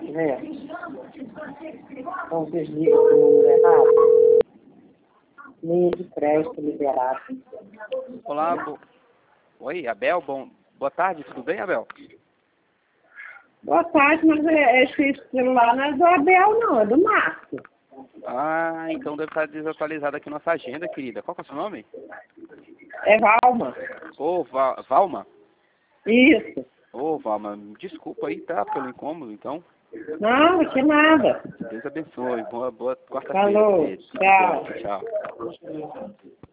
né? Então, vocês ligam o número errado. Linha de crédito liberado. Olá, oi, Abel, boa tarde, tudo bem, Abel? Boa tarde, mas esse celular não é do Abel, não, é do Márcio. Ah, então deve estar desatualizada aqui nossa agenda, querida. Qual que é o seu nome? É Valma. Ô, Valma? Isso. Ô, Valma, desculpa aí, tá, pelo incômodo, então. Não, que nada. Deus abençoe, boa quarta-feira. Falou, Tudo tchau. bom, tchau.